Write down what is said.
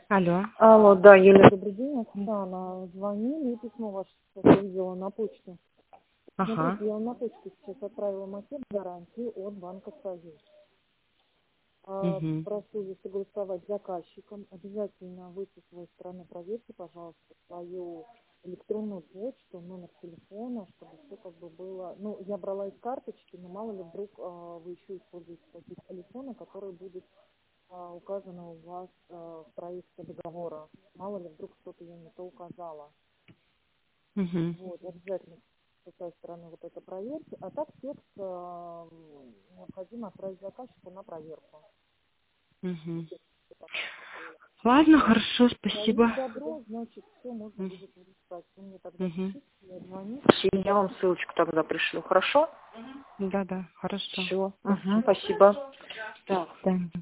Алло. Алло, да, Юля, добрый день. Оксана, звонили и письмо ваше сейчас увидела на почту. Ага. Смотрите, я вам на почту сейчас отправила макет гарантии от Банка Союз. Угу. Прошу ее согласовать с заказчиком. Обязательно вы со своей стороны проверьте, пожалуйста, свою электронную почту, номер телефона, чтобы все как бы было. Ну, я брала из карточки, но мало ли вдруг вы еще используете какие-то телефоны, которые будут указано у вас в проекте договора. Мало ли вдруг что-то я не то указала. Угу. Вот, обязательно с той стороны вот это проверьте. А так текст необходимо отправить заказчику на проверку. Угу. Ладно, хорошо, Даю спасибо. добро, значит, все можно будет выписать. Вы мне тогда Угу. пишите, я звоню. И я вам ссылочку тогда пришлю, хорошо? Да, хорошо. Все. Спасибо. Спасибо. Так. Да.